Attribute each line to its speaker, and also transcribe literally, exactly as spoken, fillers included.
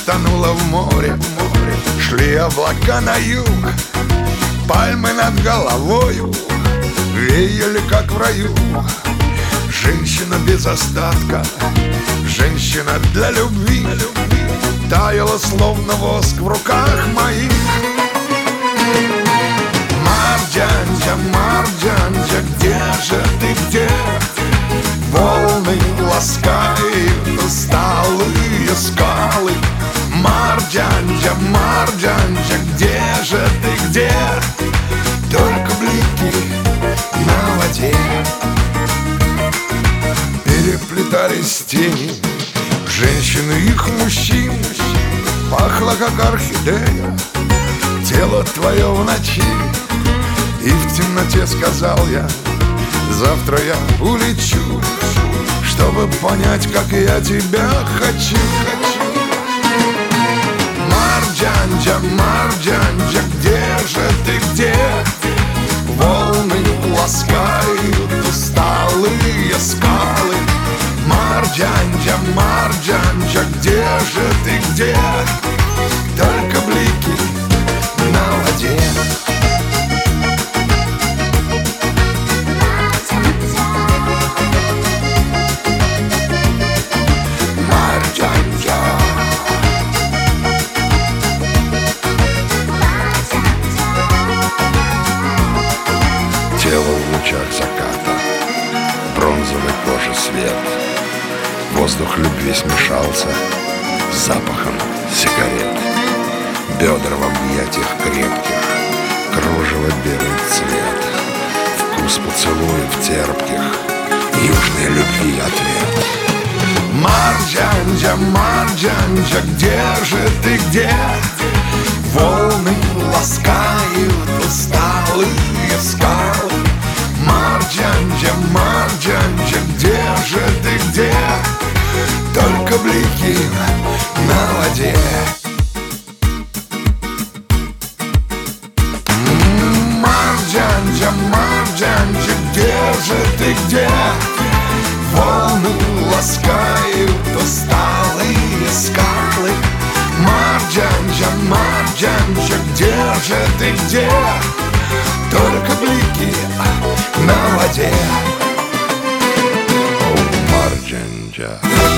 Speaker 1: тонула в море. Шли облака на юг, пальмы над головою веяли, как в раю. Женщина без остатка, женщина для любви, таяла, словно воск в руках моих. Марджанджа, Марджанджа, где же ты, где? Волны ласкают усталые скалы. Марджанджа, Марджанджа, где же ты, где? Только блики на воде. Переплетались тени женщин и их мужчин. Пахло, как орхидея, тело твое в ночи. И в темноте сказал я: завтра я улечу, чтобы понять, как я тебя хочу. Марджанджа, Марджанджа, где же ты, где? Волны ласкают усталые скалы. Марджанджа, Марджанджа, где же ты, где? Только блики на воде. Тело в лучах заката, бронзовой кожи свет. Воздух любви смешался с запахом сигарет. Бедра в объятиях крепких, кружево белый цвет. Вкус поцелуев терпких, южной любви ответ. Марджанджа, Марджанджа, где же ты, где? Волны ласкают усталые скалы. Марджанджа, Марджанджа, где же ты, где? Только блики на воде. Марджанджа, Марджанджа, где же ты, где? Волны ласкают усталые скалы. Марджанджа, Марджанджа, где же ты, где? Только блики на воде. О, Марджанджа.